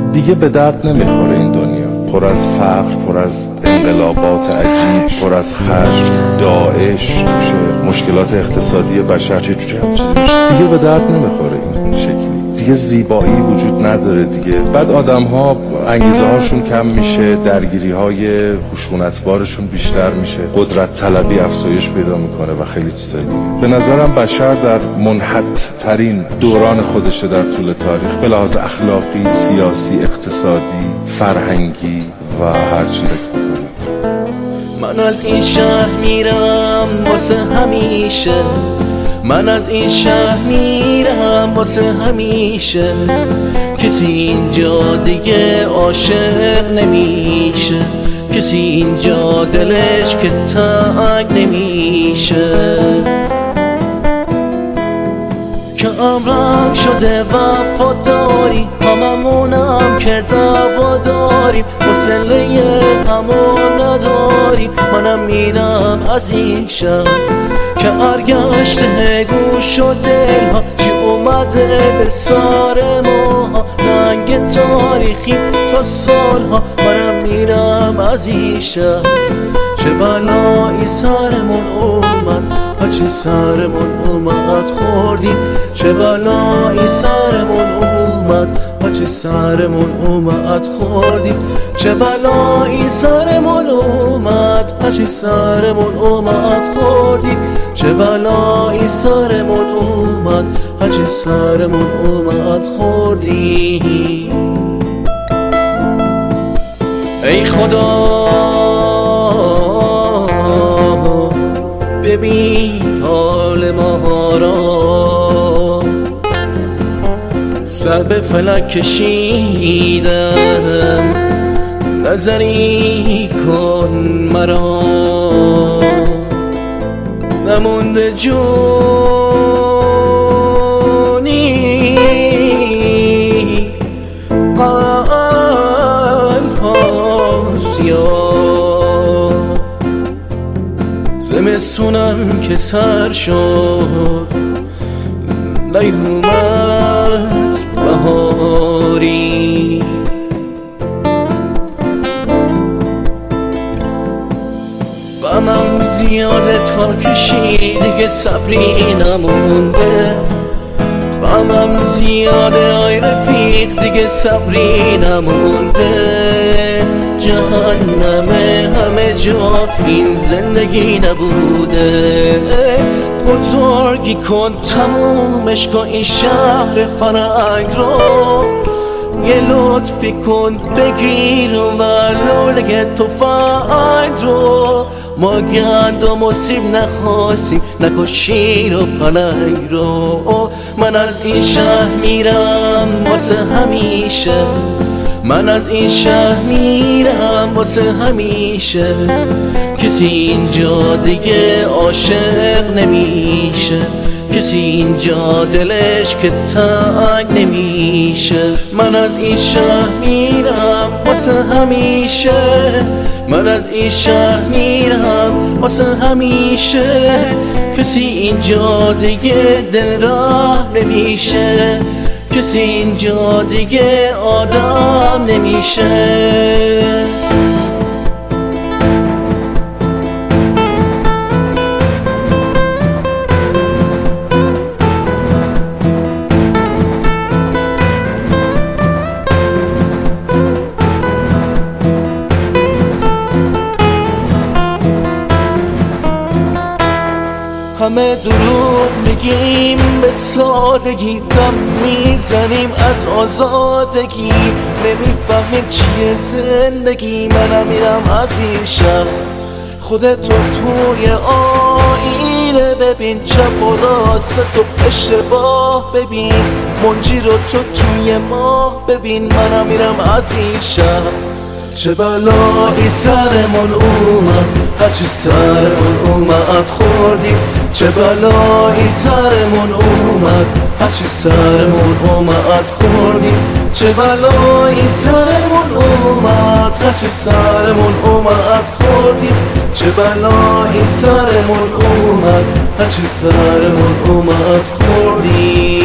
دیگه به درد نمیخوره این دنیا، پر از فقر، پر از انقلابات عجیب، پر از خشم، داعش میشه، مشکلات اقتصادی بشر، چه جوری هم چیزی میشه. دیگه به درد نمیخوره این شکلی، دیگه زیبایی وجود نداره دیگه. بعد آدم ها انگیزه هاشون کم میشه، درگیری های خشونتبارشون بیشتر میشه، قدرت طلبی افزایش پیدا میکنه و خیلی چیزای دیگه. به نظرم بشر در منحط ترین دوران خودشه در طول تاریخ، به لحاظ اخلاقی، سیاسی، اقتصادی، فرهنگی و هر چیزی. من از این شهر میرم واسه همیشه، من از این شهر میرم واسه همیشه، کسی اینجا دیگه عاشق نمیشه، کسی اینجا دلش که تنگ نمیشه. که امرنگ شده وفاداری، هممونم که دعوا داریم، وصله همون نداریم. منم میرم از این شهر که ارگشته گوش و دل ها، چی اومده به سر ما، ننگ تاریخی تا سال ها. منم میرم از این شهر، چه بلایی سرمون اومد، هرچی سرمون اومد خوردیم. چه بلایی سرمون اومد، هرچی سرمون اومد خوردیم. چه بلایی سرمون اومد، هرچی سرمون اومد خوردیم. چه بلایی سرمون اومد، هرچی سرمون اومد خوردیم. ای خدا ببین حال ما را، سر به فلک کشیدم، نظری کن مرا، نمونده جونی قلب آسیا. زمستونم که سر شد، نیومد بهاری. غمم زیاده تا کشی، دیگه صبری نمونده. غمم زیاده آی رفیق، دیگه صبری نمونده. جهنمه همه جا، این زندگی نبوده. بزرگی کن تمومش کن این شهر فرنگ رو، یه لطفی کن بگیر و لوله تفنگ رو. ما گندم و سیب نخواستیم، نکش شیر و پلنگ رو. من از این شهر میرم واسه همیشه، من از این شهر میرم واسه همیشه، کسی اینجا دیگه عاشق نمیشه، کسی اینجا دلش که تنگ نمیشه. من از این شهر میرم واسه همیشه، من از این شهر میرم واسه همیشه، کسی اینجا دیگه دل راه نمیشه، کسی اینجا دیگه آدم نمیشه. همه دروغ میگیم به سادگی، دم میزنیم از آزادگی، نمیفهمیم چیه زندگی. منم میرم از این شهر، خودتو توی آینه ببین، چپ و راست تو اشتباه ببین، منجی رو تو توی ما ببین. منم میرم از این شهر، چه بلایی سرمون اومد، هرچی سرمون اومد خوردیم. چه بلایی سرمون اومد، هرچی سرمون اومد خوردیم. چه بلایی سرمون اومد، هرچی سرمون اومد خوردیم. چه بلایی سرمون اومد، هرچی سرمون اومد خوردیم.